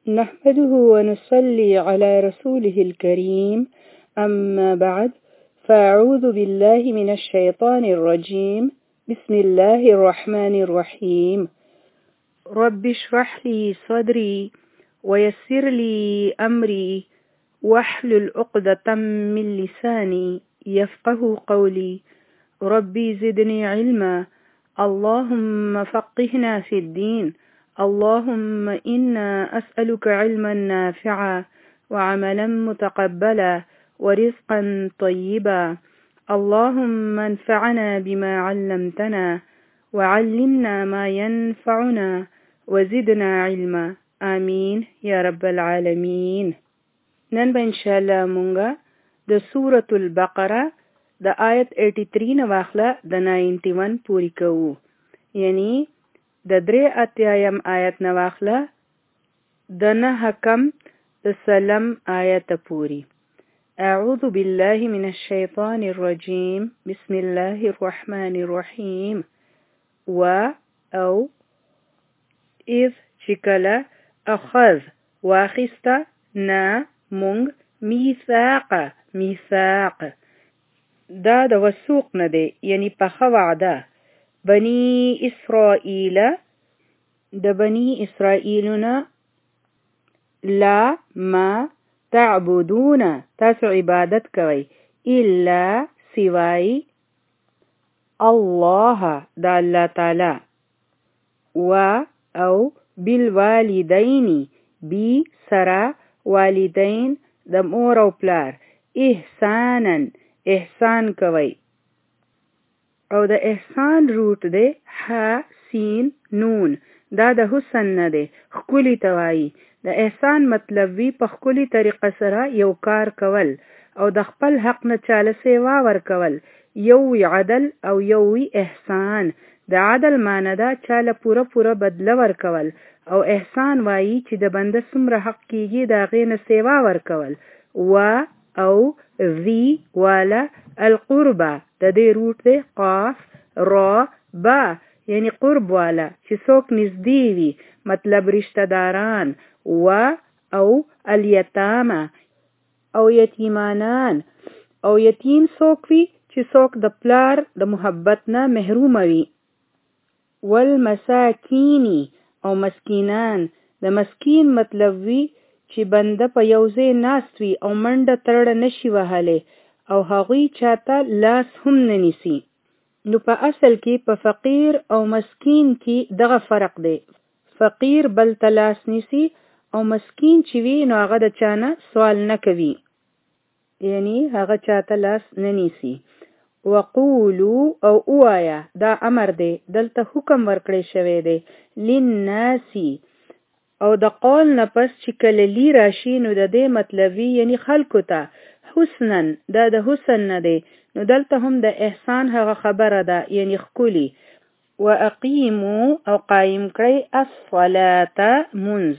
نحمده ونصلي على رسوله الكريم أما بعد فأعوذ بالله من الشيطان الرجيم بسم الله الرحمن الرحيم رب اشرح لي صدري ويسر لي أمري واحلل عقدة من لساني يفقه قولي ربي زدني علما اللهم فقهنا في الدين اللهم إنا أسألك علما نافعا وعملا متقبلا ورزقا طيبا اللهم انفعنا بما علمتنا وعلمنا ما ينفعنا وزدنا علما آمين يا رب العالمين. نن به انشاءالله مونږه د سورة البقره د آیت 83 نه واخله د 91 پوری کوو، یعنی د 83 آیت نه واخله د 9 د سلام آیت پوری. اعوذ بالله من الشیطان الرجیم بسم الله الرحمن الرحیم. او اذ چکله اخذ واخسته نا مونږ میثاق دا د وثوق نه دی، یعنی پخه وعده. بنی اسرائیل د بنی اسرائیلنا لا ما تعبدون تاسو عبادت کوي الا سوای الله د الله تعالی او بالوالدین بی سرا والدین د مور او پلار احسانا احسان کوي، او د احسان روت دی ح سین نون، دا د حسن نه دی خکولی توایی. د احسان مطلب وی په خکولی طریقه سره یو کار کول او د خپل حق نه چاله سیوا ورکول، یو وی عدل او یو وی احسان. د عدل معنی دا چاله پوره بدله ورکول، او احسان وایی چې د بنده څومره حق کیږي دا غې نه سیوا ورکول. او ذی والا القربه د دې روت دی قاف را با، یعنی قرب والا چې څوک نږدې وي، مطلب رشتہ داران. او الیتامه او یتیمانان، او یتیم څوک وي چې څوک د پلار د محبت نه محروم وي. والمساکینی او مسکینان، د مسکین مطلب وی چې بنده په یو ځای ناست وي او منډه ترړه نشي وهلی او هغوی چاته لاس هم نه نیسي. نو په اصل کې په فقیر او مسکین کې دغه فرق دی. فقیر بل ته لاس نیسي او مسکین چې وي نو هغه د چانه سوال نه کوي، یعنی هغه چاته لاس نه نیسي. وقولو او اوایا دا امر دی، دلته حکم ورکړی شوی دی. للناسی او د قول نه پس چې کله لی راشي نو د دې مطلب وی یعنی خلکو ته. حسنن دا د حسن نه دی، نو دلته هم د احسان هغه خبره ده، یعنی خکولی. واقیمو او قائم کړی الصلاة منز.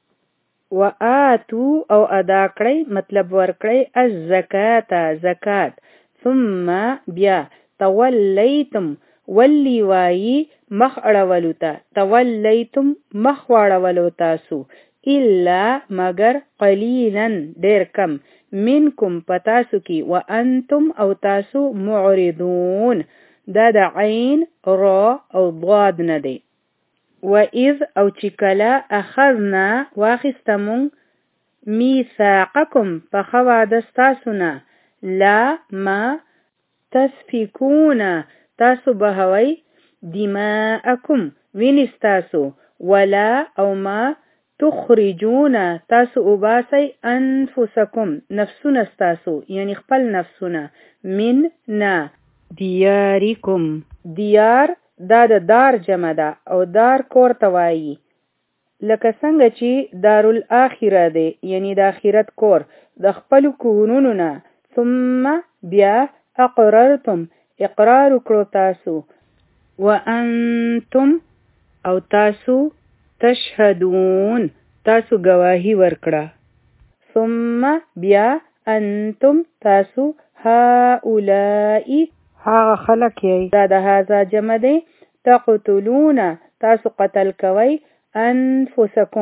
وآتو او ادا کړی مطلب ورکړی الزکاة زکات. ثم بیا تولیتم ولی وایی مخ اړولو ته، تولیتم مخ واړولو تاسو، الا مگر قلیلا ډیر کم، منکم پتاسو کی، وانتم او تاسو معرضون دا د عین را او ضاد نه دی. وَإِذْ او چکلا اخذنا واخستمون میثاقکم پخوا دستاسونا لا ما تسفکون تاسو بهوی دماءکم وینستاسو، ولا او ما تخرجون تاسو اوباسی انفسکم نفسون استاسو، یعنی خپل نفسونه، من نا دیارکم. دیار دا د دار جمع ده او دار کور توایی، لکه څنګه چې دارالآخره دی، یعنی د آخرت کور د خپل کورونو نه. ثم بیا اقررتم اقرار کړو تاسو، وانتم او تاسو تشهدون تاسو گواهی ورکړه. ثم بیا انتم تاسو هؤلاء هغه خلق یې، دا د هذا جمع دی، تقتلون تاسو قتل کوي، انفسکم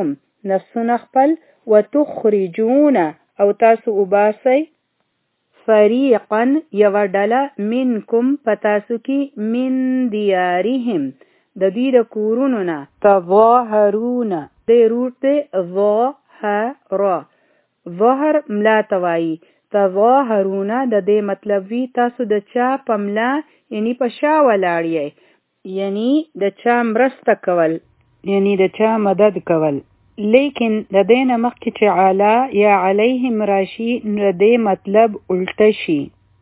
نفسونه خپل وتخرجون او تاسو وباسئ فریقا یو ډله منکم پتاسو کی من دیارهم د دوی د کورونو نه تظاهرون د روټ دی ظاهر ظاهر ملا توایی تظاهرون د دې مطلب وی تاسو د چا په ملا یعنی په شا ولاړی یعنی د چا مرسته کول یعنی د چا مدد کول لیکن د دین مخکې چې علا یا علیهم راشي نو د مطلب الټه شي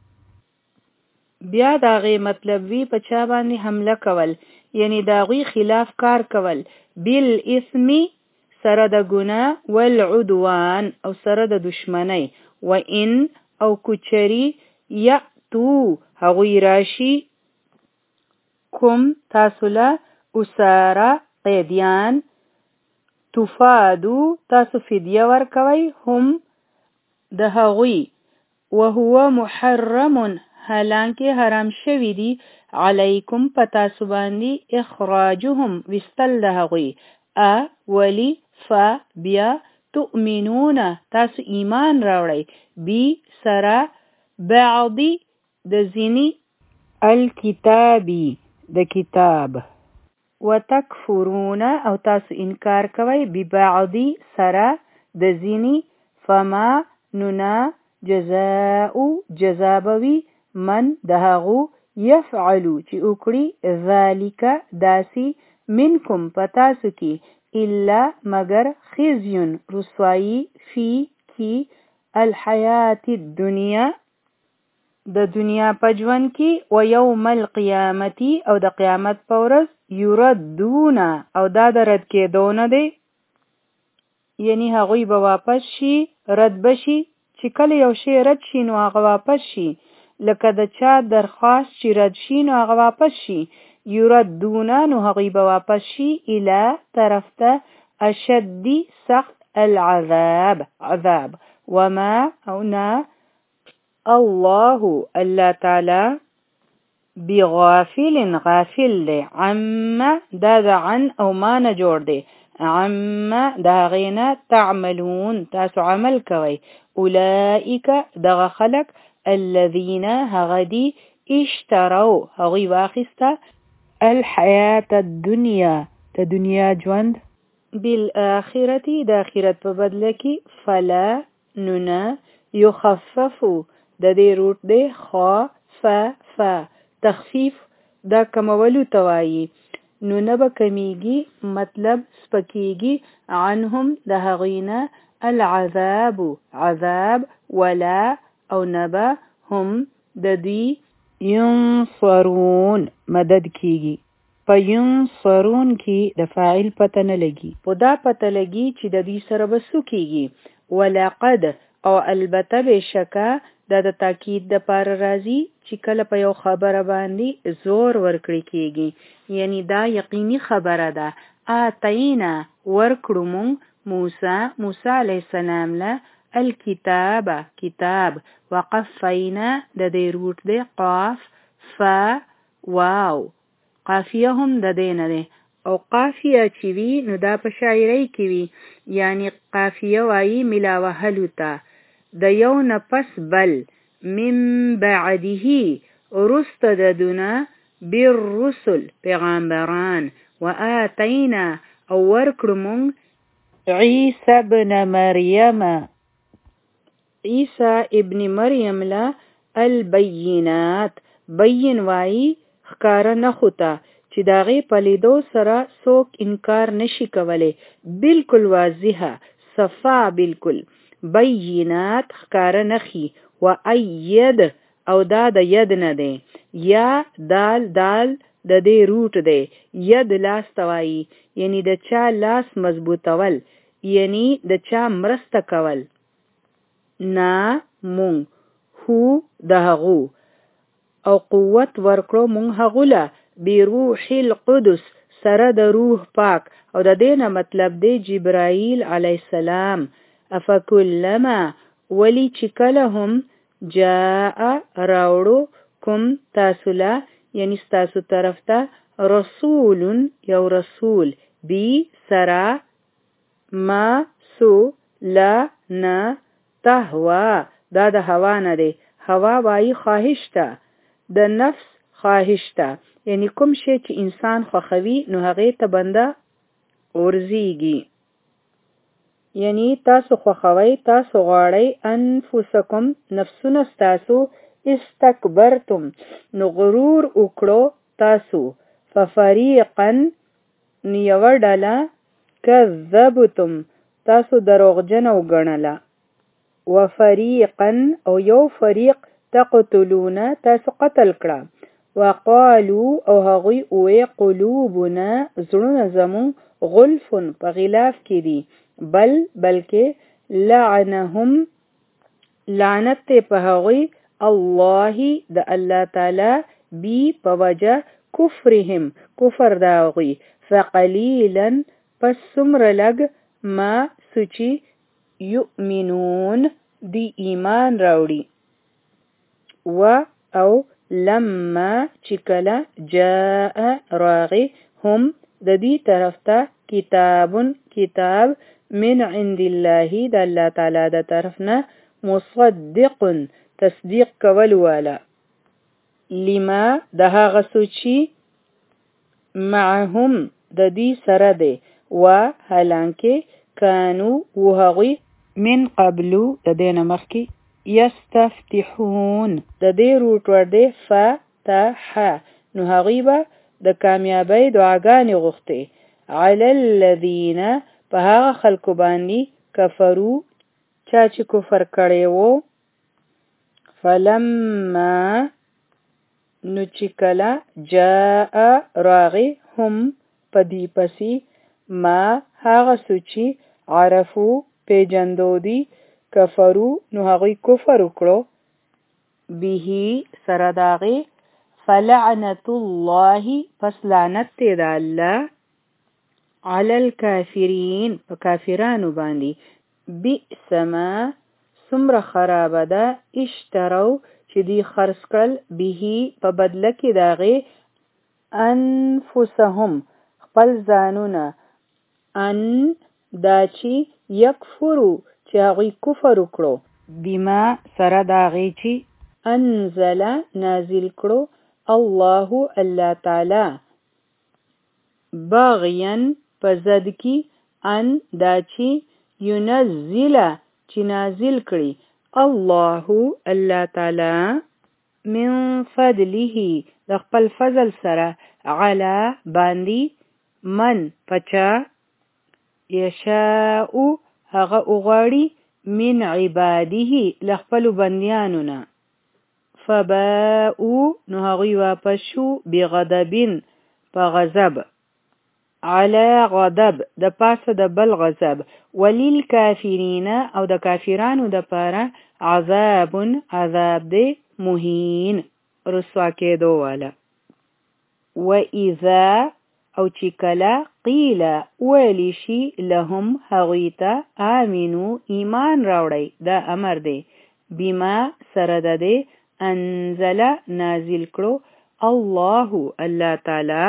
بیا دا غي مطلب وی په چا باندې حمله کول یعنی دا غي خلاف کار کول بالاسم سره د ګناه والعدوان او سره د دشمنی وان او کچری یاتو هغوی راشي کوم تاسو له اساره قیدیان تفادو تاسو فدیه ورکوي هم د هغوی وهو محرم حالانکه حرام شوی دی علیکم پتاسو باندې اخراجهم وستل د هغوی ولی بیا تؤمنون تاسو ایمان راوړی بی سرا بعضی د ځینی الکتابی د کتاب وتکفرون او تاسو انکار کوي ببعضی سرا د ځینی فما ننا جزاء جزابوی من دهغو یفعلو چې وکړي ذالک داسی منکم پتاسو کی الا مگر خزیون رسوائی فی کی الحیات الدنیا د دنیا پجون کی و یوم القیامتی او د قیامت پورز یردون او دا د رد کېدونه دی یعنی هغوی به واپس شي رد بشي چې کله یو شی رد شي نو هغه واپس شي لکه د چا درخواست چې رد شي نو هغه واپس شي یردون نو هغوی به واپس شي الی طرف ته اشد سخت العذاب وما او نا الله تعالی بغافل غافل دی عما دا عن او ما نه جوړ دی عما دا غینا تعملون تاسو عمل کوي اولئک دغه خلق الذين هغدي اشتروا هغوی واخسته الحیات الدنیا د دنیا ژوند بالآخرة د آخرت په بدله کې فلا ننا یخففو د دې روټ دی خفف تخفیف دا کمولو توایی نو نبا کمیگی مطلب سپکیگی عنهم د هغینا العذاب عذاب ولا او نبا هم د دوی ینصرون مدد کیگی په ینصرون کی د فاعل پته نه لګي په دا پته لګي چې د دوی سره بسو کیږي ولقد او البته بشکا د تاکید د پر راضی چې کله په یو خبره باندې زور ورکړي کیږي یعنی دا یقیني خبره ده اتینا ورکړو موسی علیه السلام له الكتاب کتاب وقفینا د دې روټ دی قاف فا واو قافیه هم د دینه ده او قافیه چې وی نو دا په شاعری کې وی یعنی قافیه وایي ملاوه هلوتا د یو نفس بل من بعده رست ددنا بالرسل پیغمبران وآتینا او ورکرمون عیسی ابن مریم عیسی ابن مریم لا البینات بین وایي خکاره نخوتا چې داغه په لیدو سره څوک انکار نشي کولای بالکل واضحه صفا بالکل بینات خکاره نخي و اید او دا د ید نه دی یا دال د دې روټ دی ید لاس توایی یعنی د چا لاس مضبوطول یعنی د چا مرسته کول نا مون هو دهغو او قوت ورکړو مونږ هغوله بروح القدس سره د روح پاک او د دینه مطلب دی جبرائیل علیه السلام افکلما ولی چې کله هم جاء راوړو کوم تاسو له یعنی تاسو طرف ته رسول یو رسول بی سرا ما سو لا نا تهوا دا د هوا نه دی. هوا وایي خواهش ته، د نفس خواهش ته، یعنی کوم شی چې انسان خوښوي نو هغې ته بنده ورزیږي. یعنی تاسو خوښوئ، تاسو غواړئ، انفسکم نفسونه ستاسو، استکبرتم نو غرور وکړو تاسو، ففریقا نو یوه ډله، کذبتم تاسو دروغجن وګڼله، وفریقا او یو فریق تقتلون تاسو قتل کړه، وقالو او هغوی اوی قلوبنا زړونه زمون غلف په غلاف کې دي، بلکې لعنهم لعنت په هغوی الله د الله تعالی بی په وجه کفرهم کفر دا هغوی، فقلیلا پس څومره لږ ما سوچی یؤمنون دی ایمان راوړي، و او لما چې کله جاء راغی هم د دې طرف ته کتاب من عند الله د الله تعالی د طرف نه، مصدق تصدیق کول والا، لما د هغه سوچي معهم د دې سره دی، و حالانکه کانو و هغوی من قبلو د دین مخکې یستفتحون د دې روټ ور دی فتح نو هغوی به د کامیابی دعاګانې غوښتې، علی الذین په هغه خلکو باندې کفرو چا چې کفر کړی وو، فلما نو چې کله جاء راغی هم په دې پسې ما هغه سوچي عرفو پیجندو دی کفرو نو هغوی کفر وکړو، به سره داغې، فلعنت الله پس لعنت دی د الله، علی الکافرین په کافرانو باندې، بئس ما څومره خرابه ده، اشترو چې دوی خرڅ کړل، به په بدله کې داغې، انفسهم خپل ځانونه، ان دا چې یکفرو چې هغوی کفر وکړو، بما سره داغې چې انزل نازل کړو الله الله تعالی، باغیاً په زد کې، ان دا چې ینزل چې نازل کړي الله الله تعالی من فضله د خپل فضل سره، علی باندې، من پچا یشاء هغه اغواړي، من عباده لخپل بندیانو نه، فباءو نو هغوی واپس شو، بغضبین په غضب، علی غضب د پاسه د بل غضب، وللکافرین او د کافرانو د پاره، عذاب عذاب دی، مهین رسوا کېدو والا، و اذا او چې کله قیل ویلی شي لهم هغوی ته، آمنو ایمان راوړی دا امر دی، بما سره د دی انزل نازل کړو الله الله تعالی،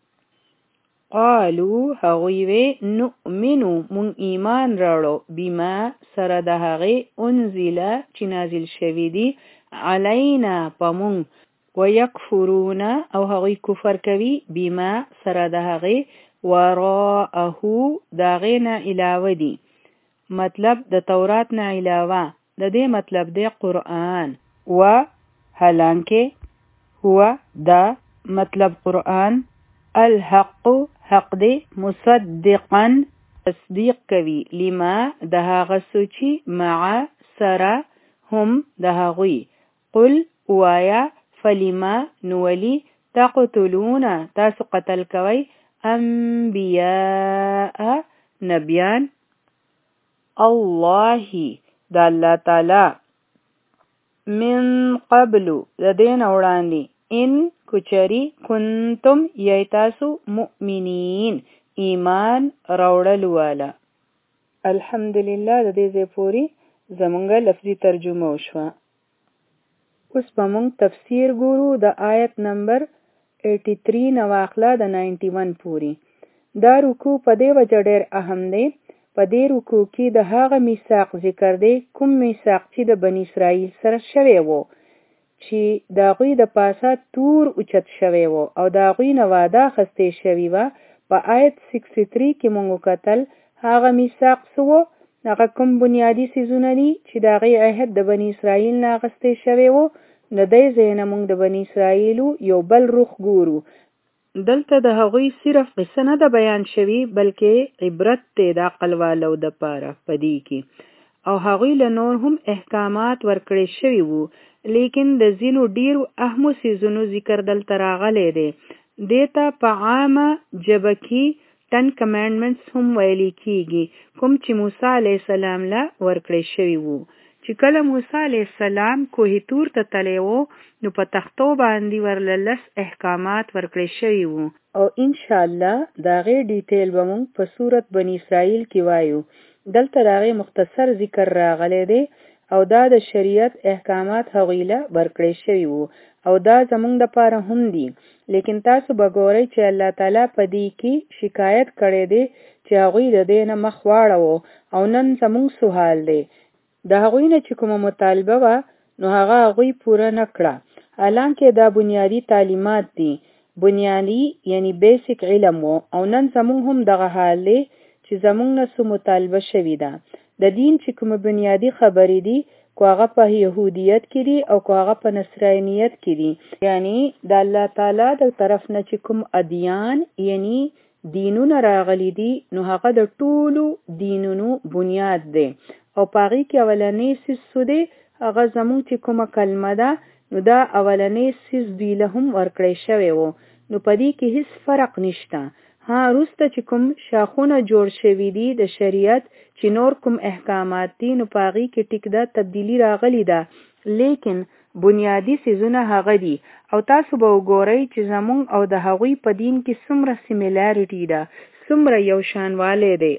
قالو هغوی وی نؤمنو مون ایمان راوړو، بما سره د هغې انزل چې نازل شوی دی، علینا پمون، ویکفرون او هغوی کفر کوي، بما سره د هغې وراءه د هغې نه علاوه دی، مطلب د تورات نه علاوه، د دې مطلب دی قرآن، و حالانکه هو دا مطلب قرآن، الحق حق دی، مصدقا تصدیق کوي، لما د هغه سوچي، مع سره، هم د هغوی، قل وایا، فلما نولی، تقتلون تاسو قتل کوي، انبیاء نبیان، الله د الله تعالی، من قبلو د دین وړاندې، ان کچری کنتم یی تاسو، مؤمنین ایمان راوړلو والا. الحمدلله د دې ځای پورې زمونږه لفظي ترجمه وشوه. اوس به مونږ تفسیر ګورو د آیت نمبر 83 نه واخله د 91 پورې. دا رکوع په دې وجه ډېر اهم دی، په دې رکوع کې د هغه میثاق ذکر دی کوم میثاق چې د بنی اسرائیل سره شوی وو چې د هغوی د پاسه تور اوچت شوی وو او د هغوی نه وعده اخیستې شوې وه. په آیت 63 کې موږ وکتل هغه میثاق څه وو، هغه کوم بنیادي څیزونه دي چې د هغې عهد د بني اسرائیل نه اخیستی شوی وو. نو دې ځای نه موږ د بني اسرائیلو یو بل رخ ګورو. دلته د هغوی صرف قصه نه ده بیان شوي بلکې عبرت دی د عقل والو دپاره په دې کې، او هغوی له نور هم احکامات ورکړی شوي وو، لیکن د ځینو ډیرو اهمو څیزونو ذکر دلته راغلی دی. دې ته په عامه ژبه کې 10 commandments هم ویلي کیږي کوم چې موسی علیه السلام له ورکړی شوي وو. چې کله موسی علیه السلام کوه طور ته تللی وو نو په تختو باندې ورله 10 احکامات ورکړی شوي وو، او انشاءالله د هغې ډیټیل به موږ په سورت بني اسرائیل کې وایو. دلته د هغې مختصر ذکر راغلی دی او دا د شریعت احکامات هغوی له ورکړی شوي وو او دا زموږ دپاره هم دي. لیکن تاسو به ګورئ چې الله تعالی په دې کې شکایت کړی دی چې هغوی د دې نه مخ واړوو او نن زموږ سوال دی. د هغوی نه چې کومه مطالبه وه نو هغه هغوی پوره نه کړه، حالانکه دا بنیادي تعلیمات دي، بنیادي یعنی بیسیک علم وو. او نن زموږ هم دغه حال دی چې زموږ نه څه مطالبه شوي ده. د دین چې کومه بنیادي خبرې دي کو هغه په یهودیت کې دي او کو هغه په نصرانیت کې دي، یعنی د الله تعالی د طرف نه چې کوم ادیان یعنی دینونه راغلي دي نو هغه د ټولو دینونو بنیاد دی. او په هغې کې اولنی څیز څه دی، هغه زموږ چې کومه کلمه ده نو دا اولنی څیز دوی له هم ورکړی شوی وو. نو په دې کې هیڅ فرق نشته. ها وروسته چې کوم شاخونه جوړ شوي دي د شریعت چې نور کوم احکامات دي نو په هغې کې ټیک ده تبدیلي راغلی ده، لیکن بنیادي څیزونه هغه دي. او تاسو به وګورئ چې زموږ او د هغوی په دین کې څومره سیمیلاریټي ده، څومره یو شانوالی دی.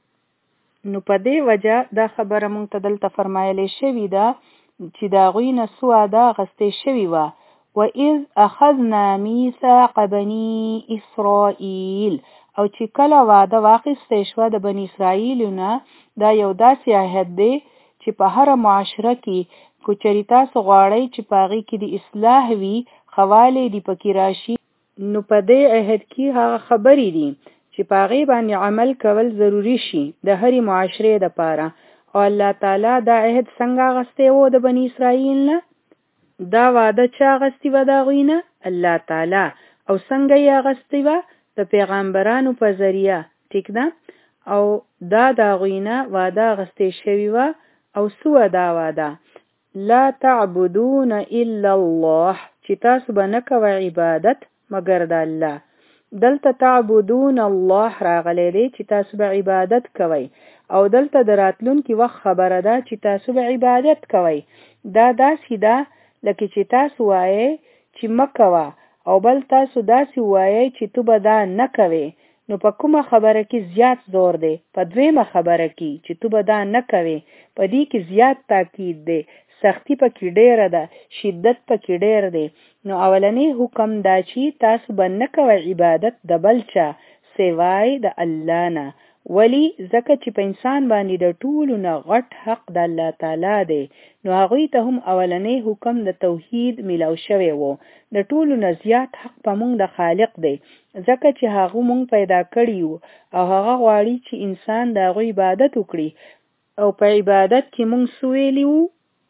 نو په دې وجه دا خبره موږ ته دلته فرمایلی شوې ده چې د هغوی نه څه وعده اخیستې شوې وه. وَإِذْ أَخَذْنَا مِيثَاقَ بَنِي إِسْرَائِيلَ، او چې کله وعده واخیستې شوه د بني اسرائیلو نه، دا یو داسې عهد دی چې په هره معاشره کې که چېرې تاسو غواړئ چې په هغې کې د اصلاح وي، ښه والی دې پکې راشي، نو په دې عهد کې هغه خبرې دي چې په هغې باندې عمل کول ضروري شي د هرې معاشرې دپاره. او الله تعالی دا عهد څنګه اخیستی و د بني اسرائیل نه؟ دا وعده چا اخیستې وه د هغوی نه؟ الله تعالی. او څنګه یې اخیستې وه؟ د پیغمبرانو په ذریعه، ټیک ده. او دا د هغوی نه وعده اخیستې شوې وه. او څه وه دا وعده؟ لا تعبدون الا الله، چې تاسو به نه کوئ عبادت مګر د الله. دلته تعبدون الله راغلی دی چې تاسو به عبادت کوئ، او دلته د راتلونکي وخت خبره ده چې تاسو به عبادت کوئ. دا داسې ده لکه چې تاسو وایئ چې مه کوه، او بل تاسو داسې وایئ چې تو به دا نه کوې. نو په کومه خبره کې زیات زور دی؟ په دویمه خبره کې چې تو به دا نه کوې، په دې کې زیات تاکید دی، سختی پکې ډیره ده، شدت پکې ډیر دی. نو اولنی حکم دا چې تاسو به نه کوئ عبادت د بل چا سوای د الله نه. ولی ځکه چې په انسان باندې د ټولو نه غټ حق د الله تعالی دی، نو هغوی ته هم اولنی حکم د توحید میلاو شوی وو. د ټولو نه زیات حق په موږ د خالق دی، ځکه چې هغه موږ پیدا کړي وو او هغه غواړي چې انسان د هغوی عبادت وکړي. او په عبادت کې موږ څه ویلي وو؟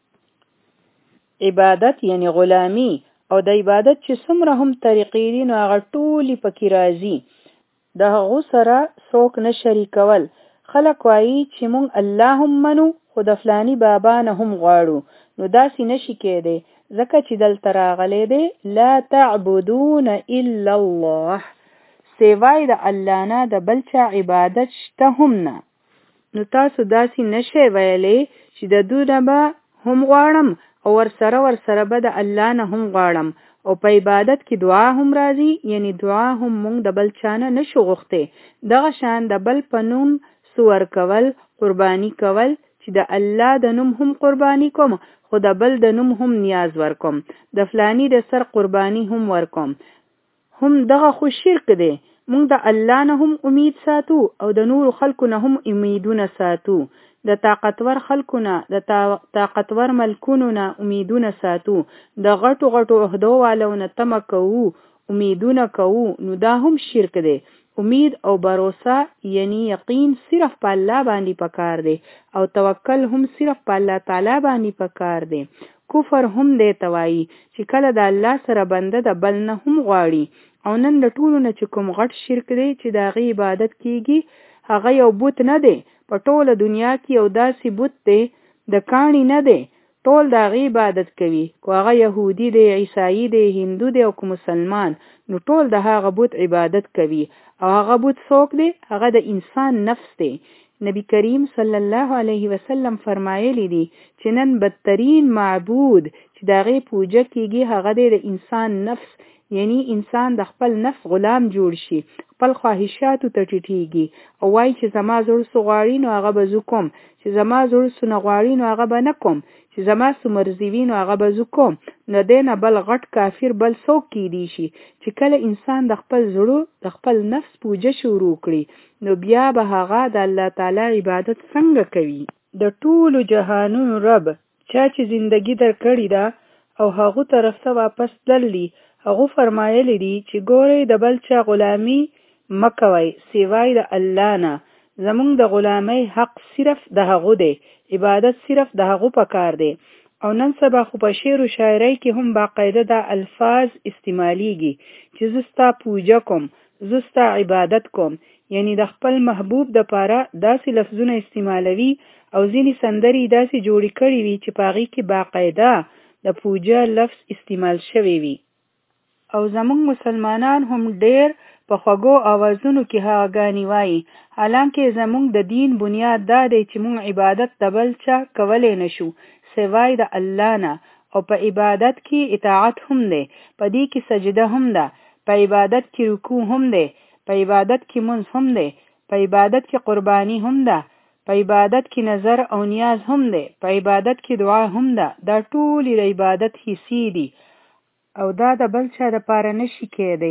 عبادت یعنی غلامی. او د عبادت چې څومره هم طریقې دي نو هغه ټولې پکې راځي، د هغو سره څوک نه شریکول. خلک وایي چې موږ الله هم منو خو د فلانی بابا نه هم غواړو، نو داسې نشي کېدی، ځکه چې دلته راغلی دی لا تعبدون الا الله، سوای د الله نه د بل چا عبادت شته هم نه. نو تاسو داسې نشئ ویلی چې د دوی به هم غواړم او ورسره به د الله نه هم غواړم. او په عبادت کې دعا هم راځي، یعنی دعا هم موږ د بل چا نه نشو غوښتی. دغه شان د بل په نوم سور کول، قربانی کول چې د الله د نوم هم قربانی کوم خو د بل د نوم هم نیاز ورکوم، د فلانی د سر قربانی هم ورکوم، هم دغه خو شرک دی. مونږ د الله نه هم امید ساتو او د نور خلکو نه هم امیدونه ساتو. د طاقتور خلکو نه، د طاقتور ملکونو نه امیدونه ساتو. د غټو غټو عہدو والو نه تمه کوو، امیدونه کوو، نو دا هم شرک دی. امید او باروسه یعنی یقین صرف په الله باندې پکار دی او توکل هم صرف په الله تعالی باندې پکار دی. کفر هم دی توایی چې کله د الله سره بنده د بل نه هم غواړي. او نن د ټولو نه چې کوم غټ شرک دی چې د هغې عبادت کیږي هغه یو بت نه دی. په ټوله دنیا کې یو داسې بت دی د کاڼي نه دی، ټول د هغې عبادت کوي. کو هغه یهودي دی، عیسائی دی، هندو دی او که مسلمان، نو ټول د هغه بت عبادت کوي. او هغه بت څوک دی؟ هغه د انسان نفس دی. نبی کریم صلی الله علیه وسلم فرمایلی دی چې نن بدترین معبود چې د هغې پوجا کیږي هغه دی د انسان نفس. یعنی انسان د خپل نفس غلام جوړ شي، خپل خواهشاتو ته ټیټیږي او وایي چې زما زړه څه غواړي نو هغه به زه کوم، چې زما زړه څه نه غواړي نو هغه به نه کوم، چې زما څه مرضي وي نو هغه به زه کوم. نو دی نه بل غټ کافر بل څوک کیدی شي. چې کله انسان د خپل زړه د خپل نفس پوجا شروع کړي نو بیا به هغه د الله تعالی عبادت څنګه کوي؟ د ټولو جهانونو رب چا چې زندگی در کړی ده او هغه طرف ته واپس تللی، هغه فرمایلی دی چې ګورئ د بل چا غلامی مکوئ سوای د الله نه. زمونږ د غلامی حق صرف د هغه دی، عبادت صرف د هغه پکار دی. او نن سبا خو په شعر و شاعرۍ کې هم باقاعده دا الفاظ استعمالیږي چې زه ستا پوجا کوم، زه ستا عبادت کوم. یعنی د خپل محبوب د پاره داسې لفظونه استعمالوي او ځینې سندرې داسې جوړې کړي وي چې په هغې کې باقاعده د پوجا لفظ استعمال شوی وي. او زمونږ مسلمانان هم ډیر په خوږو آوازونو کې هغاګانې وایي، حالانکه زمونږ د دین بنیاد دا دی چې مونږ عبادت د بل چا کولی نشو سوای د الله نه. او په عبادت کې اطاعت هم دی، په دې کې سجده هم ده، په عبادت کې رکوع هم دی، په عبادت کې منځ هم دی، په عبادت کې قربانی هم ده، په عبادت کې نظر او نیاز هم دی، په عبادت کې دعا هم ده. دا ټول د عبادت حصې دي او دا د بل چا د پاره نشي کېدی.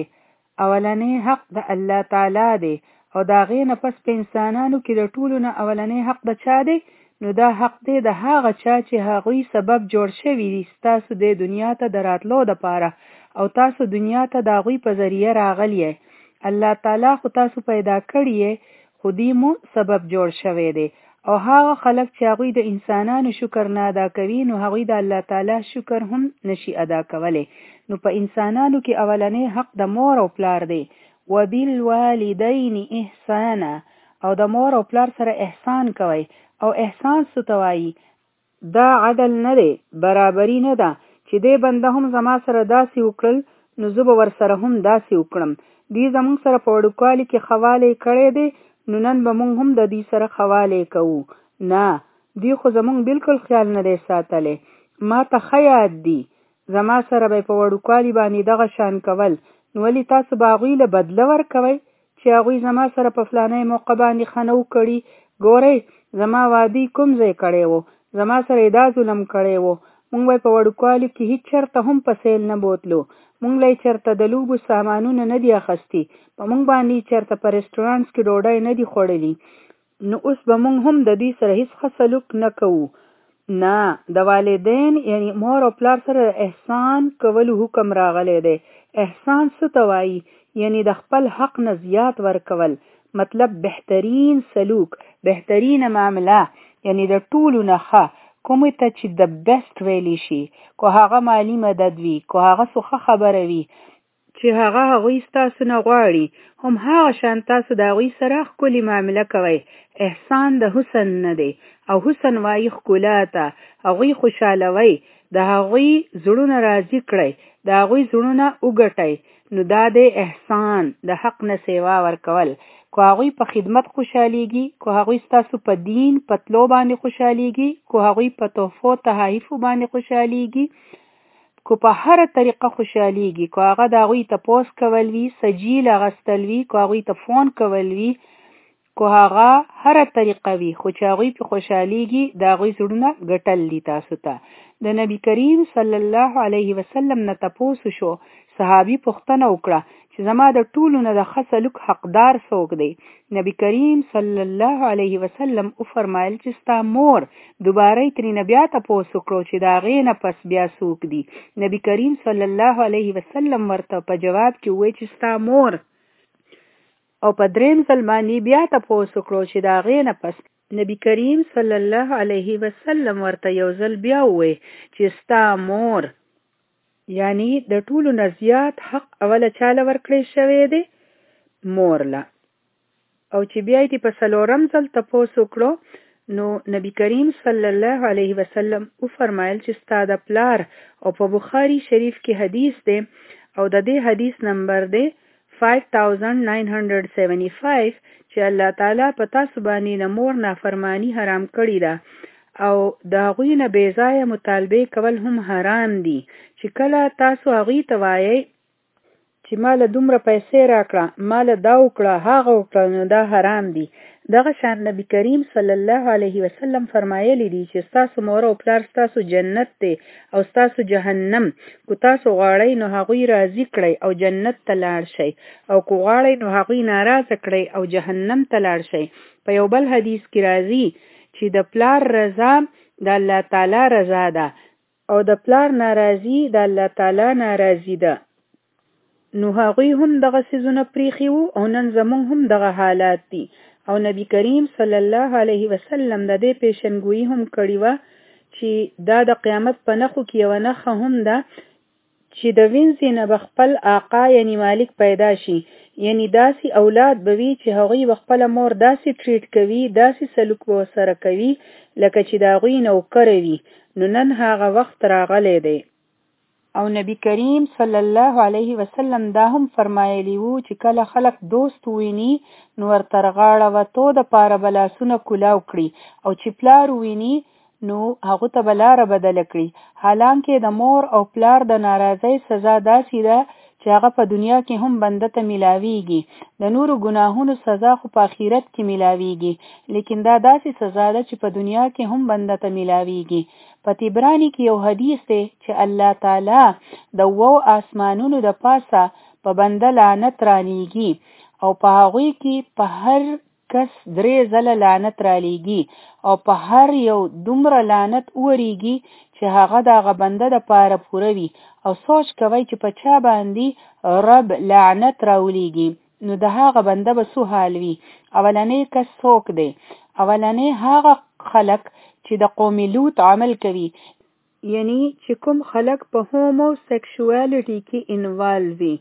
اولنې حق د الله تعالی دی او د هغې نه پس په انسانانو کې د ټولو نه اولنې حق د چا دی؟ نو دا حق دی د هغه چا چې هغوی سبب جوړ شوي دي ستاسو د دنیا ته د راتلو دپاره او تاسو دنیا ته د هغوی په ذریعه راغلی یې. الله تعالی خو تاسو پیدا کړی یې، خو دې مو سبب جوړ شوی دی. او هغه خلک چې هغوی د انسانانو شکر نه ادا کوي نو هغوی د الله تعالی شکر هم نشي ادا کولی. نو په انسانانو کې اولنې حق د مور او پلار دی. وبالوالدین احسانا، او د مور او پلار سره احسان کوي. او احسان څه ته وایي؟ دا عدل نه دی، برابري نه ده چې دې بنده هم زما سره داسې وکړل نو زه به ورسره هم داسې وکړم. دې زمونږ سره په وړوکوالي کې خوالی کړی دی نو نن به مونږ هم د دې سره خوالی کوو. نه، دې خو زمونږ بالکل خیال نه دی ساتلی. ما ته ښه یاد دی زما سره به په وړوکوالي باندې دغه شان کول، نو ولې تاسو به هغوی له بدله ورکوئ چې هغوی زما سره په فلانی موقع باندې ښه نه وکړي؟ ګورئ زما وادي کوم ځای کړی و، زما سره دا ظلم کړی و. مونږ به په وړوکوالي کې هیڅ چېرته هم په سیل نه بوتلو، مونږ له چېرته د لوبو سامانونه نه دي اخیستي، په مونږ باندې چېرته په رسټورانټس کې ډوډۍ نه دي خوړلي. نو اوس به مونږ هم د دې سره هیڅ ښه سلوک نه کوو. نه، د والدین یعنی مور او پلار سره احسان کولو حکم راغلی دی. احسان څه ته وایي؟ یعنی د خپل حق نه زیات ورکول، مطلب بهترین سلوک، بهترین معامله، یعنی د ټولو نه ښه کومې ته چې د بیسټ ویلی شي، کو هغه مالی مدد وي، کو هغه څه خبره وي چې هغه هغوی ستاسو نه غواړي، هم هغه شان تاسو د هغوی سره ښکلې معامله کوئ. احسان د حسن نه دی او حسن وایي ښکلا ته. هغوی خوشحالوئ، د هغوی زړونه راضي کړئ، د هغوی زړونه وګټئ. نو دا دی احسان، د حق نه سیوا ورکول. کو هغوی په خدمت خوشحالیږي، کو هغوی ستاسو په دین په تلو باندې خوشحالیږي، کو هغوی په تحفو تحایفو باندې خوشحالیږي، کو په هره طریقه خوشحالیږي، کو هغه د هغوی تپوس کول وي، سجیل اغستل وي، کو هغوی ته فون کول وي، کو هغه هره طریقه وي، خو چې هغوی په خوشحالیږي د هغوی زړونه ګټل دي تاسو ته. د نبی کریم صلی الله علیه وسلم نه تپوس شو صحابي پوښتنه وکړه چې زما د ټولو نه د ښه سلوک حقدار څوک دی؟ نبی کریم صلی الله علیه وسلم وفرمایل چې ستا مور. دوباره یې ترېنه بیا تپوس وکړو چې د هغې نه پس بیا څوک دي؟ نبی کریم صلی الله علیه وسلم ورته په جواب کې وویل چې ستا مور. او په درېیم ځل باندې بیا تپوس وکړو چې د هغې نه پس نبی کریم صلی الله علیه وسلم ورته یو ځل بیا وویل چې ستا مور. یعنی د ټولو نه زیات حق اوله چاله ورکړی شوی دی؟ مور له. او چې بیا یې په څلورم ځل تپوس وکړو نو نبی کریم صلی الله علیه وسلم وفرمایل چې ستا د پلار. او په بخاری شریف کې حدیث دی او د دې حدیث نمبر دی 5975 چې الله تعالی په تاسو باندې د مور نافرمانی حرام کړی ده او د هغوی نه بې ځایه مطالبې کول هم حرام دي چې کله تاسو هغوی ته وایئ چې ماله دومره پیسې راکړه، ماله دا وکړه، هغه وکړه، نو دا حرام دي. دغه شان نبی کریم صلی الله علیه وسلم فرمایلی دي چې ستاسو مور او پلار ستاسو جنت دی او ستاسو جهنم. کو تاسو غواړئ نو هغوی راضي کړئ او جنت ته لاړ شئ، او کو غواړئ نو هغوی ناراضه کړئ او جهنم ته لاړ شئ. په یو بل حدیث کې راځي چې د پلار رضا د الله تعالی رضا ده او د پلار ناراضي د الله تعالی ناراضي ده. نو هغوی هم دغه څیزونه پریښي وو او نن زموږ هم دغه حالات دي. او نبی کریم صلی الله علیه وسلم د دې پیشنګویي هم کړې وه چې دا د قیامت په نښو کې یوه نښه هم ده چې د وینځې نه به خپل آقا یعنی مالک پیدا شي. یعنی داسې اولاد به وي چې هغوی به خپله مور داسې ټریټ کوي، داسې سلوک به ورسره کوي لکه چې د هغوی نوکره وي. نو نن هغه وخت راغلی دی. او نبی کریم صلی الله علیه وسلم دا هم فرمایلی وو چې کله خلق دوست ویني نو ورته غاړه وتو د پاره بلاسونه کلاو کړي او چې پلار ویني نو هغه ته بلاره بدل کړي. حالانکه د مور او پلار د ناراضۍ سزا داسې ده چې هغه په دنیا کې هم بنده ته ملاویږي. د نورو ګناهونو سزا خو په آخرت کې ملاویږي، لیکن دا داسې سزا ده چې په دنیا کې هم بنده ته ملاویږي. په تبرانی کې یو حدیث دی چې الله تعالی د 7 آسمانونو د پاسه په بنده لعنت رانیږي او په هغوی کې په هر کس 3 ځله لعنت رالیږي او په هر یو دومره لعنت وریږي چې هغه د هغه بنده د پاره پوره وي. او سوچ کوي چې په چا باندې رب لعنت راولیږي نو د هغه بنده به څه حال وي. اولنی کس څوک دی؟ اولنی هغه خلق چې د قوم لوط عمل کوي، یعنی چې کوم خلق په هومو سیکشوالټي کې انوالو وي.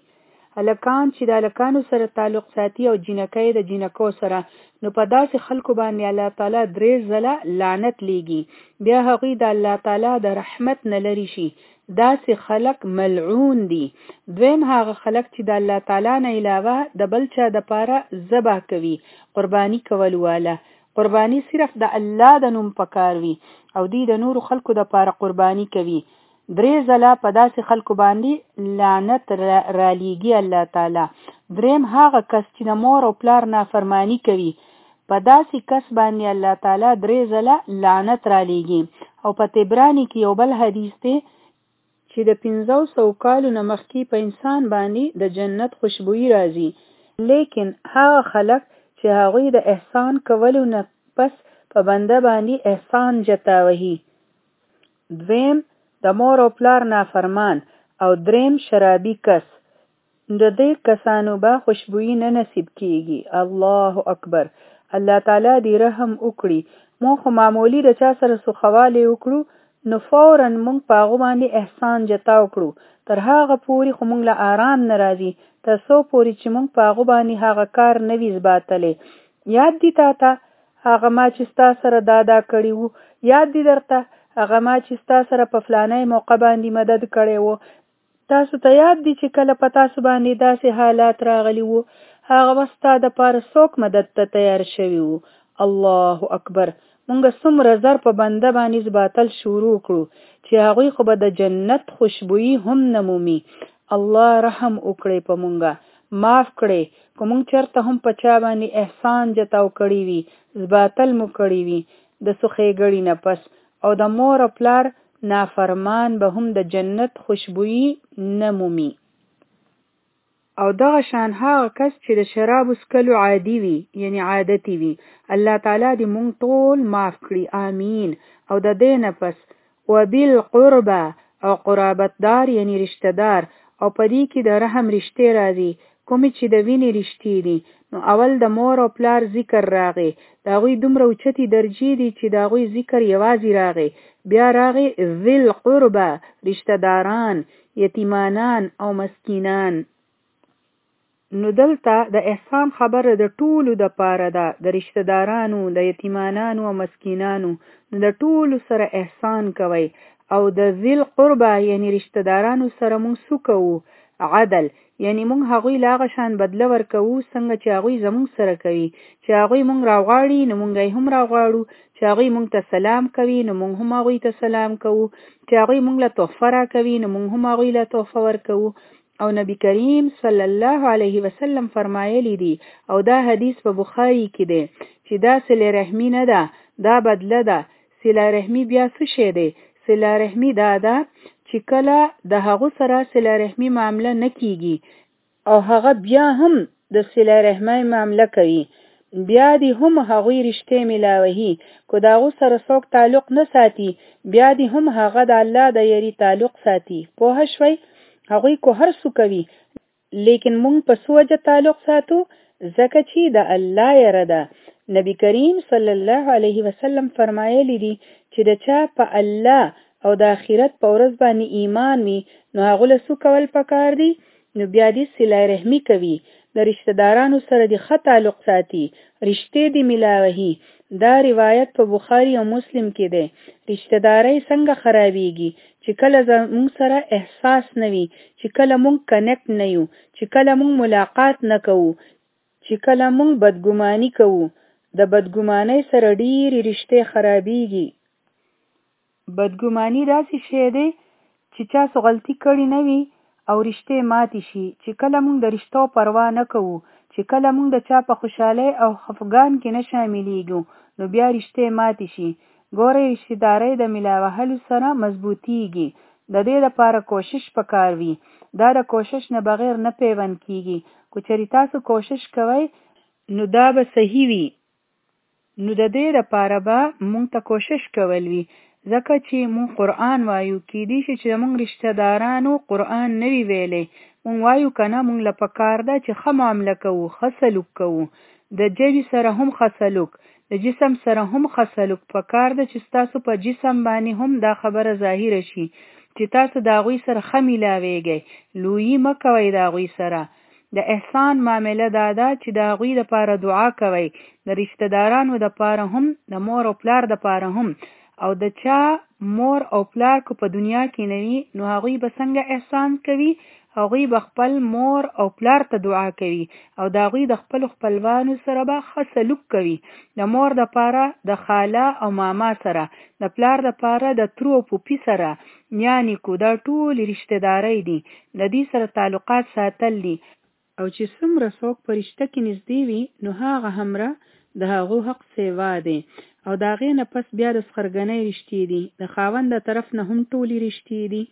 هلکان چې د هلکانو سره تعلق ساتي او جنکۍ د جنکو سره، نو په داسې خلکو باندې الله تعالی 3 ځله لعنت لیږي. بیا هغوی د الله تعالی د رحمت نه لرې شي. داسې خلق ملعون دي. دویم هغه خلق چې د الله تعالی نه علاوه د بل چا د پاره ذبح کوي، قرباني کول واله. قربانی صرف د الله د نوم پکار وي او دی د نورو خلکو د پاره قربانی کوي. 3 ځله په داسې خلکو باندې لعنت رالیږي الله تعالی. دریم هغه کس چې د مور او پلار نافرمانی کوي، په داسې کس باندې الله تعالی 3 ځله لعنت رالیږي. او په تبرانی کې یو بل حدیث دی چې د 500 کالو نه مخکې په انسان باندې د جنت خوشبوئی راځي، لیکن هغه خلک چې هغوی د احسان کولو نه پس په بنده باندې احسان جتاوهي. دویم د مور او پلار نافرمان او دریم شرابي کس. د دې کسانو به خوشبوئی نه نصیب کیږي. الله اکبر. الله تعالی دې رحم وکړي. مونږ خو معمولی د چا سره سوخوالی وکړو نو فوراً مونږ په هغو باندې احسان جتا وکړو. تر هغه پورې خو مونږ له آرام نه راځي تر څو پورې چې مونږ په هغو باندې هغه کار نه وي زباتلی. یاد دي تا هغه ما چې ستا سره دا کړي وو؟ یاد دي درته هغه ما چې ستا سره په فلانی موقع باندې مدد کړی وو؟ تاسو ته یاد دي چې کله په تاسو باندې داسې حالات راغلی وو؟ هغه وخت ستا دپاره څوک مدد ته تیار شوي وو؟ الله اکبر. مونږ څومره زر په بنده باندې زباتل شروع کړو چې هغوی خو به د جنت خوشبوئی هم نه مومي. الله رحم وکړي په مونږه، معاف کړي که مونږ چرته هم په چا باندې احسان جتاو کړي وي، زباتل مو کړي وي د سخېګړي نه پس. او د مور او پلار نافرمان به هم د جنت خوشبوئی نه مومي. او دغه شان هغه کس چې د شراب څښلو عادي وي یعنی عادتي وي الله تعالی دې مونږ ټول معاف کړي آمین. او د دې نه پس وبالقربى او قرابتدار یعنی رشتہ دار او پدې کې د رحم رشتې راځي کومې چې د وینې رشتې دي نو اول د مور او پلار ذکر راغی دا غوی دومره اوچتي درجې دي چې دا غوی ذکر یوازې راغی بیا راغی ذل قربى رشتہ داران یتیمانان او مسکینان. نو دلته د احسان خبره د ټولو د پاره ده د رشتہ دارانو د یتیمانانو او مسکینانو نو د ټولو سره احسان کوي او د ذل قربى یعنی رشتہ دارانو سره مونږ سکو عدل یعنی مونږ هغوی لاغه شان بدله ورکوو څنګه چې هغوی زمونږ سره کوي چې هغوی مونږ راغواړي نو مونږ یې هم راغواړو چې هغوی مونږ ته سلام کوي نو مونږ هم هغوی ته سلام کوو چې هغوی مونږ له تحفه راکوي نو مونږ هم هغوی له تحفه ورکوو. او نبی کریم صلی الله علیه وسلم فرمایلی دی او دا حدیث په بخاری کې دی چې دا صله رحمی نه ده دا بدله ده. صله رحمی بیا څه شی دی؟ صله رحمی دا ده چې کله د هغه سره صله رحمی معامله نه کیږي او هغه بیا هم د صله رحمی معامله کوي بیا دی هم هغوی رشتې ملاوهی کو دا هغه سره څوک تعلق نه ساتي بیا دی هم هغه د الله د یری تعلق ساتي. پوه شوي؟ هغوی کو هر څه کوي لیکن مونږ په سوجه تعلق ساتو ځکه چې د الله یره ده. نبی کریم صلی الله علیه وسلم فرمایلی دی چې د چا په الله او د آخرت په ورځ باندې ایمان وي نو هغه له څه کول پکار دي نو بیا دې صله رحمی کوي د رشتہ دارانو سره د ښه تعلق ساتي رشتې دې ملاوهي. دا روایت په بخاری او مسلم کې دی. رشتہ داري څنګه خرابېږي چې کله زموږ سره احساس نه وي چې کله مونږ کنیکټ نه یو چې کله مونږ ملاقات نه کوو چې کله مونږ بدګماني کوو د بدګمانۍ سره ډېرې رشتې خرابېږي. بدګماني داسې شی دی چې چا څه غلطي کړې نه وي او رشتې ماتې شي چې کله مونږ د رشتو پروا نه کوو چې کله مونږ د چا په خوشحالۍ او خفګان کې نه شاملېږو نو بیا رشتې ماتې شي. ګورئ رشتې دارۍ د ملاوهلو سره مضبوطیږي د دې لپاره کوشش پکار وي دا د کوشش نه بغیر نه پیوند کیږي. کو چېرې تاسو کوشش کوئ نو دا به صحیح وي نو د دې لپاره به مونږ ته کوشش کول وي ځکه چې مونږ قرآن وایو کېدی شي چې مونږ رشتہ دارانو قرآن نه وي ویلی مونږ وایو که نه مونږ له پکار ده چې ښه معامله کوو ښه سلوک کوو د ژبې سره هم ښه سلوک د جسم سره هم ښه سلوک پکار ده چې ستاسو په جسم باندې هم دا خبره ظاهره شي چې تاسو د هغوی سره ښه میلاویږئ لویي مه کوئ د هغوی سره. د احسان معامله دا ده چې د هغوی دپاره دعا کوئ د رشتہ دارانو دپاره هم د مور او پلار دپاره هم او د چا مور او پلار کو په دنیا کې نه وي نو هغوی به څنګه احسان کوي هغوی به خپل مور او پلار ته دعا کوي او د هغوی د خپل خپلوانو سره به ښه سلوک کوي د مور دپاره د خاله او ماما سره د پلار دپاره د ترو او پوپی سره یعنی کو دا ټول رشتہ دارۍ دي د دې سره تعلقات ساتل دي او چې څومره څوک په رشته کې نږدې وي نو هغه همره د هغو حق سیوا دی او د هغې نه پس بیا د سخرګنۍ رشتې دي د خاوند د طرف نه هم ټولې رشتې دي.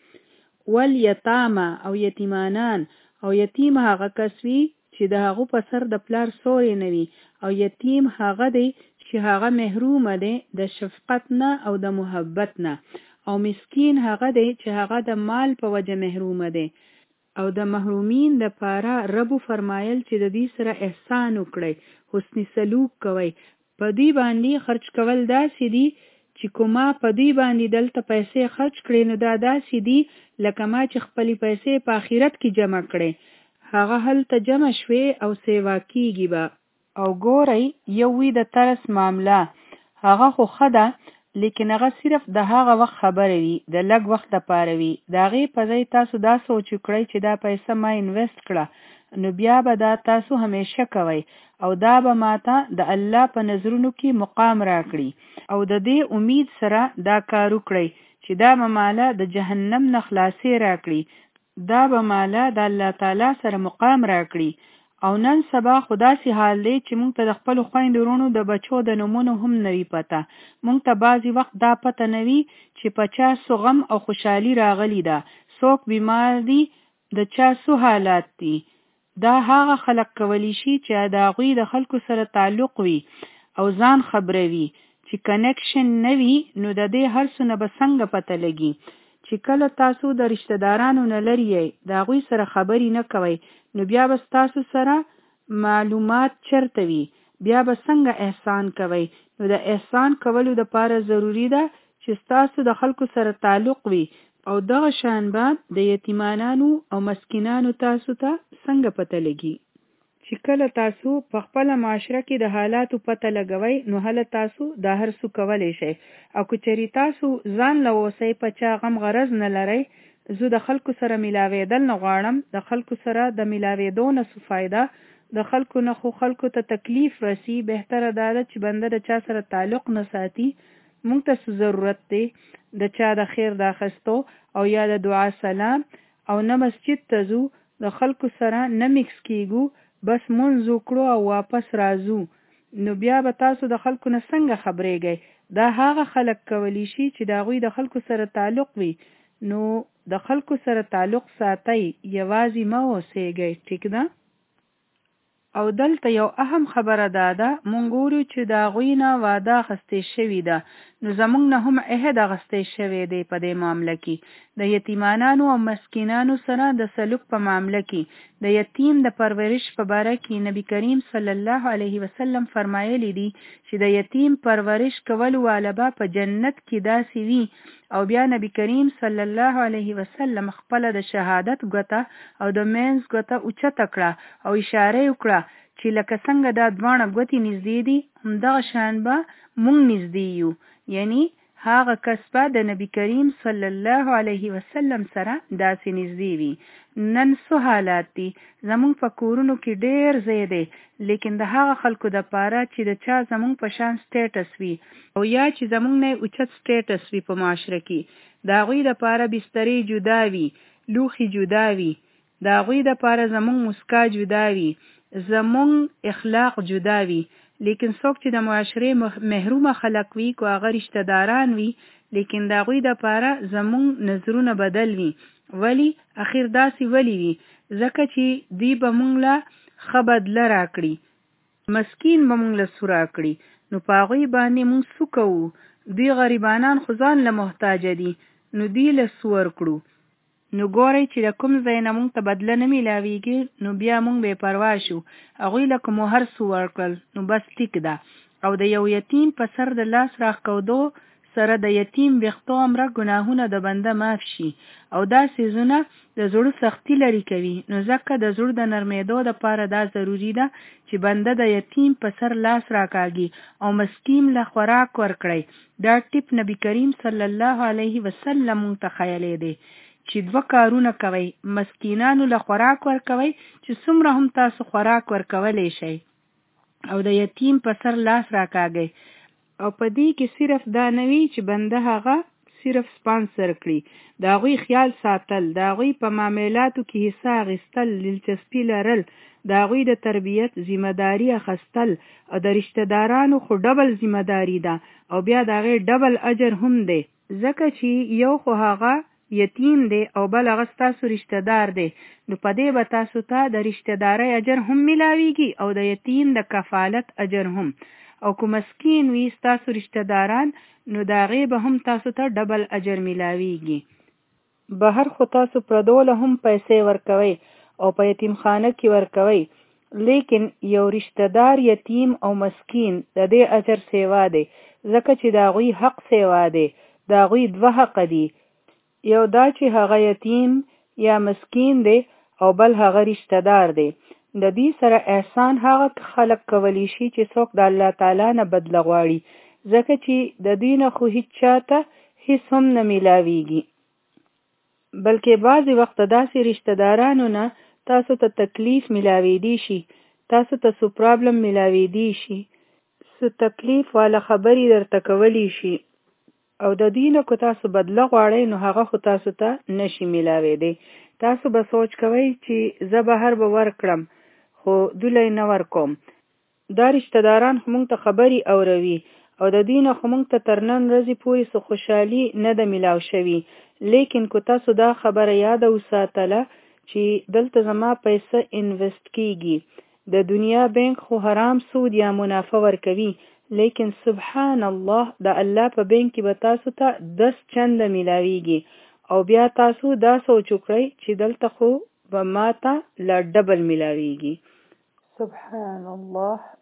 والیتامه او یتیمانان او یتیم هغه کس وي چې د هغو په سر د پلار سوری نه وي او یتیم هغه دی چې هغه محرومه دی د شفقت نه او د محبت نه او مسکین هغه دی چې هغه د مال په وجه محرومه دی او د محرومین د پاره رب فرمایل چې د دې سره احسان وکړي حسن سلوک کوي په دې باندې خرج کول داسې دي چې کومه په دې باندې دلته پیسې خرج کړي نو دا داسې دي لکه ما چې خپلې پیسې په آخرت کې جمع کړي هغه هلته جمع شوي او سیوا کیږي به. او ګورئ یو وی د ترس معامله هغه خو ښه ده لیکن هغه صرف د هغه وخت خبره وي د لږ وخت لپاره وي د هغې په ځای تاسو دا سوچ وکړئ چې دا پیسه ما انویسټ کړه نو بیا به دا تاسو همیشه کوئ او دا به ماته د الله په نظرونو کې مقام راکړي او د دې امید سره دا کار وکړئ چې دا به ماله د جهنم نه خلاصې راکړي دا به ماله د الله تعالی سره مقام راکړي. او نن سبا خدا سي حال دی چې مونږ ته د خپل خويندو ورونو د بچو د نومونو هم نوي پته مونږ ته بعضی وخت دا پته نوي چې په چا سو غم او خوشحالي راغلی ده څوک بیمار دي د چا سو حالات دي دا هغه خلق کولی شي چې د هغوی د خلکو سره تعلق وي او ځان خبروي. چې کنیکشن نه وي نو د دې هر څه نه به څنګه پته لګي. چې کله تاسو د رشتہ دارانو نه لرې یئ، د هغوی سره خبرې نه کوئ، نو بیا به تاسو سره معلومات چرته وي، بیا به څنګه احسان کوئ. نو د احسان کولو دپاره ضروري ده چې تاسو د خلکو سره تعلق وي او دغه شان به د یتیمانانو او مسکینانو تاسو ته څنګه پته لګي. چې کله تاسو په خپله معاشره کې د حالاتو پته لګوئ، نو هله تاسو دا هر څه کولی شئ. او که چېرې تاسو ځان له اوسئ په چا غم غرض نه لرئ، زه د خلکو سره میلاوېدل نه غواړم، د خلکو سره د میلاوېدو نه څه فایده، د خلکو نه خو خلکو ته تکلیف رسی، بهتره دا ده چې بنده د چا سره تعلق نه ساتي. مونږ ته څه ضرورت دی د چا د خیر د اخیستو او یا د دعا سلام، او نه مسجد ته ځو، د خلکو سره نه میکس کیږو، بس مونځ وکړو او واپس راځو. نو بیا به تاسو د خلکو نه څنګه خبرېږئ؟ دا هغه خلک کولی شي چې د هغوی د خلکو سره تعلق وي. نو د خلکو سره تعلق ساتئ، یوازې مه اوسېږئ. ټیک ده؟ او دلته یو اهم خبره دا ده، مونږ ګورو چې د هغوی نه وعده اخیستې شوې ده، نو زمونږ نه هم عهد اخیستی شوی دی په دې معامله کې. د یتیمانانو او مسکینانو سره د سلوک په معامله کې، د یتیم د پرورش په باره کې نبی کریم صلی الله علیه وسلم فرمایلی دي چې د یتیم پرورش کول والا به په جنت کې داسې وي. او بیا نبی کریم صلی الله علیه وسلم خپله د شهادت ګوته او د مینځ ګوته اوچته کړه او اشاره وکړه چې لکه څنګه دا دواړه ګوتې نږدې دي، همدغه شان به مونږ نږدې یو. یعنی هغه کس به د نبی کریم صلی الله علیه وسلم سره داسې نږدې وي. نن څه حالات دي؟ زمونږ په کورونو کې ډېر ځای دی، لیکن د هغه خلکو دپاره چې د چا زمونږ په شان سټیټس وي او یا چې زمونږ نه اوچت سټیټس وي په معاشره کې، د هغوی دپاره بسترې جدا وي، لوښي جدا وي، د هغوی دپاره زمونږ مسکا جدا وي، زمونږ اخلاق جدا وي. لیکن څوک چې د معاشرې محرومه خلک وي، کو هغه رشته داران وي، لیکن د هغوی دپاره زمونږ نظرونه بدل وي. ولی اخیر داسې ولی وي؟ ځکه چې دوی به مونږ له ښه بدله راکړي، مسکین به مونږ له څه راکړي، نو په هغوی باندې مونږ څه کوو؟ دوی غریبانان خو ځان له محتاجه دي، نو دوی له څه ورکړو؟ نو ګورئ چې د کوم ځای نه مونږ ته بدله نه میلاویږي، نو بیا مونږ بې پروا شو. هغوی لکه مو هر څه ورکړل، نو بس ټیک ده. او د یو یتیم په سر د لاس راښکودو سره د یتیم ویښتو عمره ګناهونه د بنده معاف شي. او دا څیزونه د زړه سختی لرې کوي. نو ځکه د زړه د نرمېدو دپاره دا ضروري ده چې بنده د یتیم په سر لاس راکاږي او مسکین له خوراک ورکړي. دا ټیپ نبی کریم صلی الله علیه وسلم مونږ ته ښیلی دی چې 2 کارونه کوئ، مسکینانو له خوراک ورکوئ چې څومره هم تاسو خوراک ورکولی شئ، او د یتیم په سر لاس راکاږئ. او په دې کې صرف دا نه وي چې بنده هغه صرف سپانسر کړي، د هغوی خیال ساتل، د هغوی په معاملاتو کې حصه اخیستل، دلچسپي لرل، د هغوی د تربیت ذمہداري اخیستل، او د رشته دارانو خو ډبل ذمہداري ده او بیا د هغې ډبل اجر هم دی، ځکه چې یو خو هغه یتیم دی او بل هغه ستاسو رشته دار دی. نو په دې به تاسو ته د رشته دارۍ اجر هم میلاویږي او د یتیم د کفالت اجر هم. او که مسکین وي ستاسو رشته داران، نو د هغې به هم تاسو ته ډبل اجر میلاویږي. بهر خو تاسو پردوله هم پیسې ورکوئ او په یتیم خانه کې ورکوئ، لیکن یو رشته دار یتیم او مسکین د دې اجر سیوا دی، ځکه چې د هغوی حق سیوا دی. د هغوی 2 حق دي، یو دا چې هغه یتیم یا مسکین دی او بل هغه رشته دار دی. د دې سره احسان هغه خلک کولی شي چې څوک د الله تعالی نه بدله غواړي، ځکه چې د دوی نه خو هیڅ چاته هیڅ هم نه میلاویږي. بلکې بعضې وخت داسې رشته دارانو نه تاسو ته تکلیف میلاویدی شي، تاسو ته څه پرابلم میلاویدی شي، څه تکلیف والا خبرې درته کولی شي، او د دوی نه که تاسو بدله غواړئ، نو هغه خو تاسو ته نشي میلاویدی. تاسو به سوچ کوئ چې زه بهر به ورکړم، خو دوی نه ورکوم. دا رشته داران خو مونږ ته خبرې اوروي او د دوی نه خو مونږ ته تر نن ورځې پورې څه خوشحالي نه ده میلاو شوي. لیکن که تاسو دا خبره یاده وساتله چې دلته زما پیسه انویسټ کیږي. د دنیا بینک خو حرام سود یا منافع ورکوي، لیکن سبحان الله د الله په بینک کې به تاسو ته 10 چنده ملاویږي او بیا تاسو دا سوچ وکړئ چې دلته خو به ماته لا ډبل ملاویږي. سبحان الله.